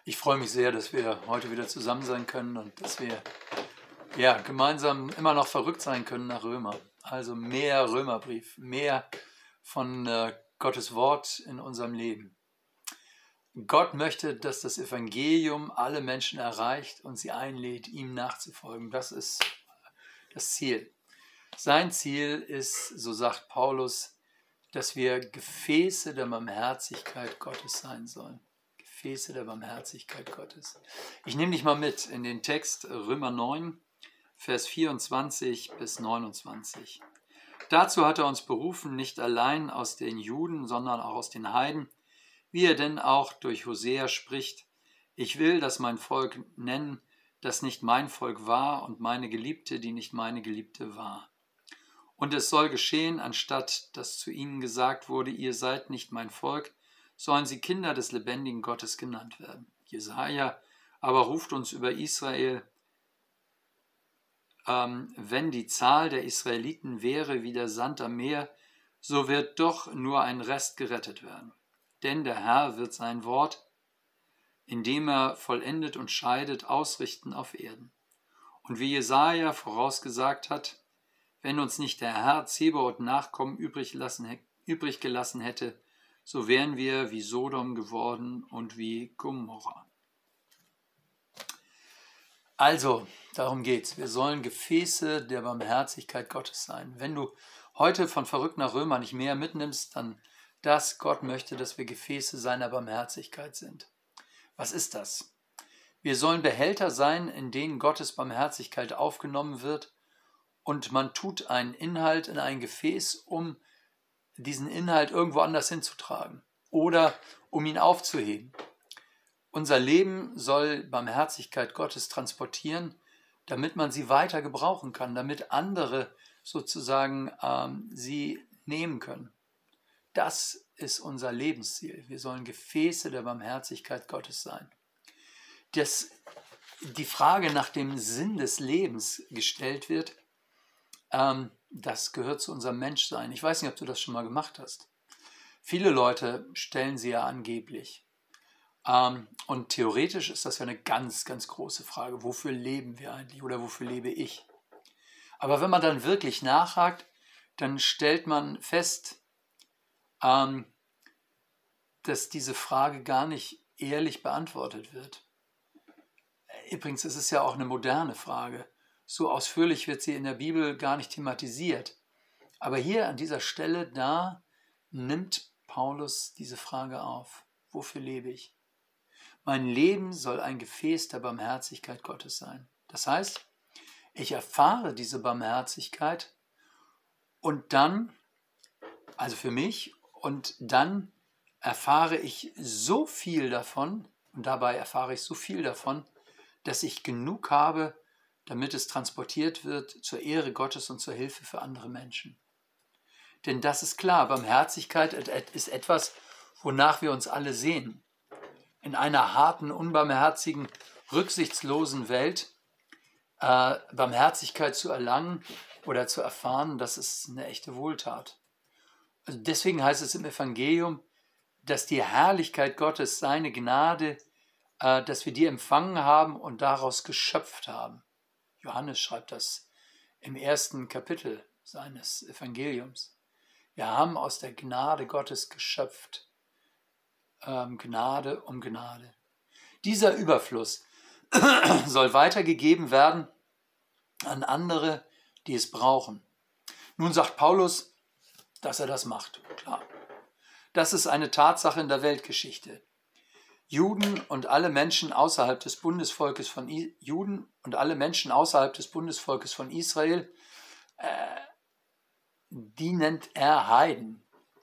Ich freue mich sehr, dass wir heute wieder zusammen sein können und dass wir ja, gemeinsam immer noch verrückt sein können nach Römer. Also mehr Römerbrief, mehr von Gottes Wort in unserem Leben. Gott möchte, dass das Evangelium alle Menschen erreicht und sie einlädt, ihm nachzufolgen. Das ist das Ziel. Sein Ziel ist, so sagt Paulus, dass wir Gefäße der Barmherzigkeit Gottes sein sollen. Gefäße der Barmherzigkeit Gottes. Ich nehme dich mal mit in den Text Römer 9, Vers 24 bis 29. Dazu hat er uns berufen, nicht allein aus den Juden, sondern auch aus den Heiden, wie er denn auch durch Hosea spricht: Ich will, dass mein Volk nennen, das nicht mein Volk war, und meine Geliebte, die nicht meine Geliebte war. Und es soll geschehen, anstatt dass zu ihnen gesagt wurde, ihr seid nicht mein Volk, sollen sie Kinder des lebendigen Gottes genannt werden. Jesaja aber ruft uns über Israel: Wenn die Zahl der Israeliten wäre wie der Sand am Meer, so wird doch nur ein Rest gerettet werden. Denn der Herr wird sein Wort, indem er vollendet und scheidet, ausrichten auf Erden. Und wie Jesaja vorausgesagt hat, wenn uns nicht der Herr Zebaoth Nachkommen übrig gelassen hätte, so wären wir wie Sodom geworden und wie Gomorra. Also, darum geht's. Wir sollen Gefäße der Barmherzigkeit Gottes sein. Wenn du heute von verrückt nach Römer nicht mehr mitnimmst, dann Gott möchte, dass wir Gefäße seiner Barmherzigkeit sind. Was ist das? Wir sollen Behälter sein, in denen Gottes Barmherzigkeit aufgenommen wird, und man tut einen Inhalt in ein Gefäß, um diesen Inhalt irgendwo anders hinzutragen oder um ihn aufzuheben. Unser Leben soll Barmherzigkeit Gottes transportieren, damit man sie weiter gebrauchen kann, damit andere sozusagen sie nehmen können. Das ist unser Lebensziel. Wir sollen Gefäße der Barmherzigkeit Gottes sein. Die Frage nach dem Sinn des Lebens gestellt wird, das gehört zu unserem Menschsein. Ich weiß nicht, ob du das schon mal gemacht hast. Viele Leute stellen sie ja angeblich. Und theoretisch ist das ja eine ganz, ganz große Frage. Wofür leben wir eigentlich oder wofür lebe ich? Aber wenn man dann wirklich nachhakt, dann stellt man fest, dass diese Frage gar nicht ehrlich beantwortet wird. Übrigens ist es ja auch eine moderne Frage. So ausführlich wird sie in der Bibel gar nicht thematisiert. Aber hier an dieser Stelle, da nimmt Paulus diese Frage auf. Wofür lebe ich? Mein Leben soll ein Gefäß der Barmherzigkeit Gottes sein. Das heißt, ich erfahre diese Barmherzigkeit und dann, also für mich, und dann erfahre ich so viel davon, und dabei erfahre ich so viel davon, dass ich genug habe, damit es transportiert wird zur Ehre Gottes und zur Hilfe für andere Menschen. Denn das ist klar, Barmherzigkeit ist etwas, wonach wir uns alle sehen. In einer harten, unbarmherzigen, rücksichtslosen Welt Barmherzigkeit zu erlangen oder zu erfahren, das ist eine echte Wohltat. Also deswegen heißt es im Evangelium, dass die Herrlichkeit Gottes, seine Gnade, dass wir die empfangen haben und daraus geschöpft haben. Johannes schreibt das im 1. Kapitel seines Evangeliums. Wir haben aus der Gnade Gottes geschöpft. Gnade um Gnade. Dieser Überfluss soll weitergegeben werden an andere, die es brauchen. Nun sagt Paulus, dass er das macht. Klar. Das ist eine Tatsache in der Weltgeschichte. Juden und alle Menschen außerhalb des Bundesvolkes von Israel, die nennt er Heiden.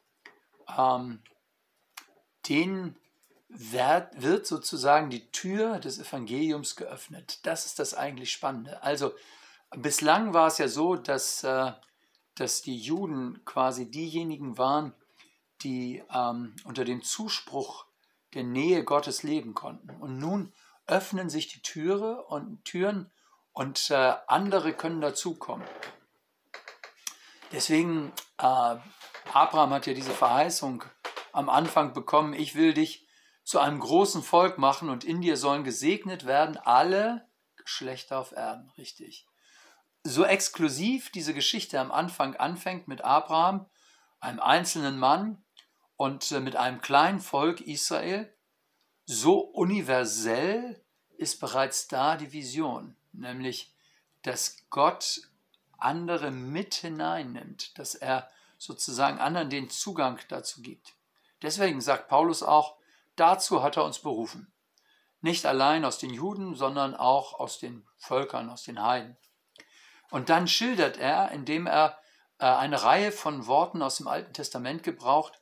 Denen wird sozusagen die Tür des Evangeliums geöffnet. Das ist das eigentlich Spannende. Also bislang war es ja so, dass die Juden quasi diejenigen waren, die unter dem Zuspruch der Nähe Gottes leben konnten. Und nun öffnen sich die Türen und andere können dazukommen. Deswegen, Abraham hat ja diese Verheißung am Anfang bekommen: Ich will dich zu einem großen Volk machen und in dir sollen gesegnet werden alle Geschlechter auf Erden. Richtig. So exklusiv diese Geschichte am Anfang anfängt mit Abraham, einem einzelnen Mann und mit einem kleinen Volk Israel, so universell ist bereits da die Vision, nämlich, dass Gott andere mit hineinnimmt, dass er sozusagen anderen den Zugang dazu gibt. Deswegen sagt Paulus auch, dazu hat er uns berufen. Nicht allein aus den Juden, sondern auch aus den Völkern, aus den Heiden. Und dann schildert er, indem er eine Reihe von Worten aus dem Alten Testament gebraucht,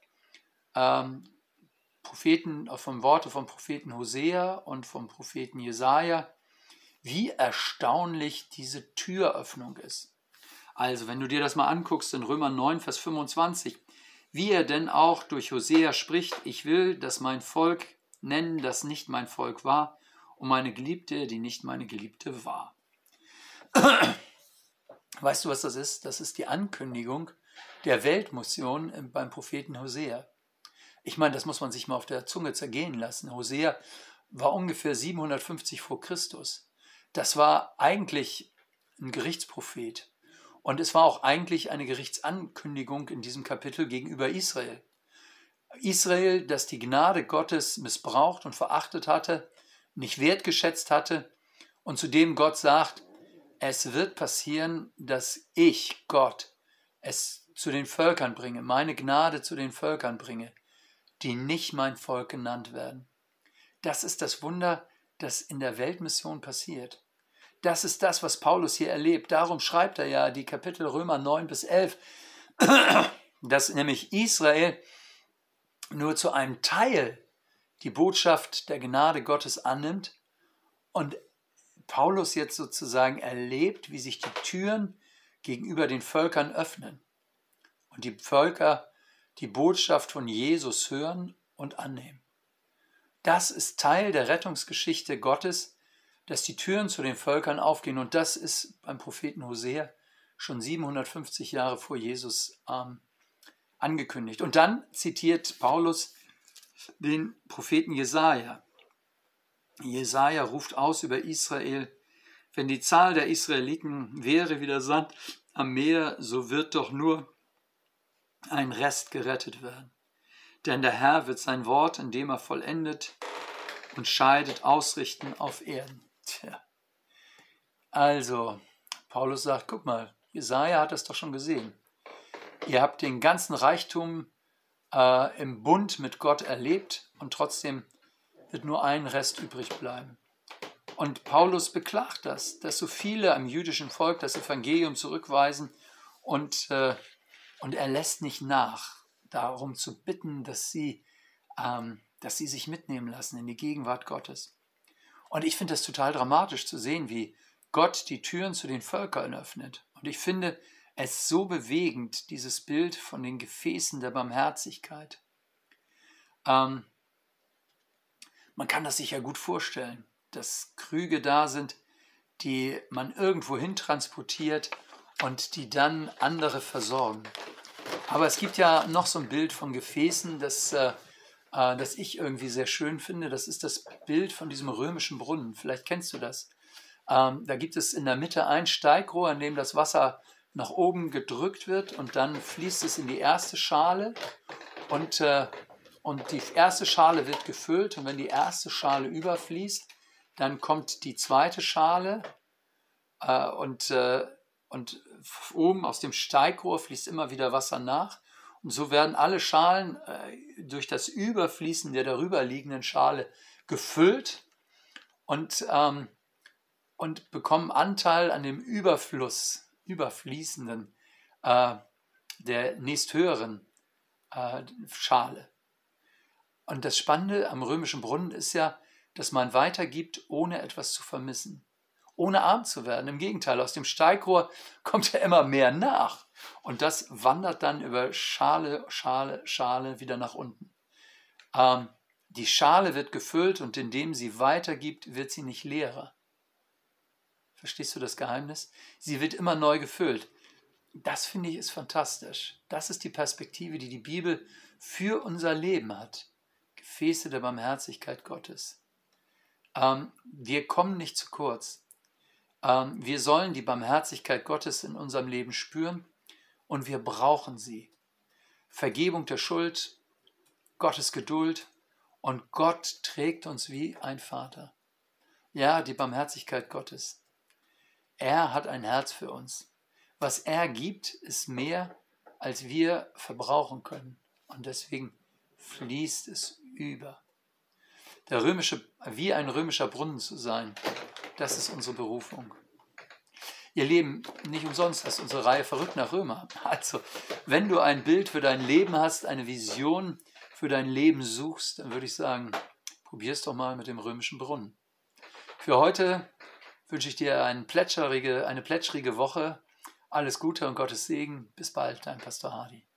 Worte vom Propheten Hosea und vom Propheten Jesaja, wie erstaunlich diese Türöffnung ist. Also, wenn du dir das mal anguckst in Römer 9, Vers 25, wie er denn auch durch Hosea spricht, ich will, dass mein Volk nennen, das nicht mein Volk war, und meine Geliebte, die nicht meine Geliebte war. Weißt du, was das ist? Das ist die Ankündigung der Weltmission beim Propheten Hosea. Ich meine, das muss man sich mal auf der Zunge zergehen lassen. Hosea war ungefähr 750 vor Christus. Das war eigentlich ein Gerichtsprophet. Und es war auch eigentlich eine Gerichtsankündigung in diesem Kapitel gegenüber Israel. Israel, das die Gnade Gottes missbraucht und verachtet hatte, nicht wertgeschätzt hatte und zu dem Gott sagt, es wird passieren, dass ich, Gott, es zu den Völkern bringe, meine Gnade zu den Völkern bringe, die nicht mein Volk genannt werden. Das ist das Wunder, das in der Weltmission passiert. Das ist das, was Paulus hier erlebt. Darum schreibt er ja die Kapitel Römer 9 bis 11, dass nämlich Israel nur zu einem Teil die Botschaft der Gnade Gottes annimmt und Paulus jetzt sozusagen erlebt, wie sich die Türen gegenüber den Völkern öffnen und die Völker die Botschaft von Jesus hören und annehmen. Das ist Teil der Rettungsgeschichte Gottes, dass die Türen zu den Völkern aufgehen. Und das ist beim Propheten Hosea schon 750 Jahre vor Jesus angekündigt. Und dann zitiert Paulus den Propheten Jesaja. Jesaja ruft aus über Israel, wenn die Zahl der Israeliten wäre wie der Sand am Meer, so wird doch nur ein Rest gerettet werden. Denn der Herr wird sein Wort, indem er vollendet und scheidet, ausrichten auf Erden. Tja. Also, Paulus sagt, guck mal, Jesaja hat das doch schon gesehen. Ihr habt den ganzen Reichtum im Bund mit Gott erlebt und trotzdem wird nur ein Rest übrig bleiben. Und Paulus beklagt das, dass so viele am jüdischen Volk das Evangelium zurückweisen und er lässt nicht nach, darum zu bitten, dass sie sich mitnehmen lassen in die Gegenwart Gottes. Und ich finde das total dramatisch zu sehen, wie Gott die Türen zu den Völkern öffnet. Und ich finde es so bewegend, dieses Bild von den Gefäßen der Barmherzigkeit. Man kann das sich ja gut vorstellen, dass Krüge da sind, die man irgendwo hin transportiert und die dann andere versorgen. Aber es gibt ja noch so ein Bild von Gefäßen, das ich irgendwie sehr schön finde. Das ist das Bild von diesem römischen Brunnen. Vielleicht kennst du das. Da gibt es in der Mitte ein Steigrohr, an dem das Wasser nach oben gedrückt wird und dann fließt es in die erste Schale und die erste Schale wird gefüllt und wenn die erste Schale überfließt, dann kommt die zweite Schale und oben aus dem Steigrohr fließt immer wieder Wasser nach. Und so werden alle Schalen durch das Überfließen der darüber liegenden Schale gefüllt und bekommen Anteil an dem überfließenden der nächsthöheren Schale. Und das Spannende am römischen Brunnen ist ja, dass man weitergibt, ohne etwas zu vermissen. Ohne arm zu werden. Im Gegenteil, aus dem Steigrohr kommt ja immer mehr nach. Und das wandert dann über Schale wieder nach unten. Die Schale wird gefüllt und indem sie weitergibt, wird sie nicht leerer. Verstehst du das Geheimnis? Sie wird immer neu gefüllt. Das finde ich ist fantastisch. Das ist die Perspektive, die die Bibel für unser Leben hat. Gefäße der Barmherzigkeit Gottes. Wir kommen nicht zu kurz. Wir sollen die Barmherzigkeit Gottes in unserem Leben spüren und wir brauchen sie. Vergebung der Schuld, Gottes Geduld und Gott trägt uns wie ein Vater. Ja, die Barmherzigkeit Gottes. Er hat ein Herz für uns. Was er gibt, ist mehr, als wir verbrauchen können. Und deswegen fließt es über. Wie ein römischer Brunnen zu sein, das ist unsere Berufung. Ihr Leben, nicht umsonst ist unsere Reihe Verrückt nach Römer. Also, wenn du ein Bild für dein Leben hast, eine Vision für dein Leben suchst, dann würde ich sagen, probier es doch mal mit dem römischen Brunnen. Für heute wünsche ich dir eine plätschrige Woche. Alles Gute und Gottes Segen. Bis bald, dein Pastor Hardy.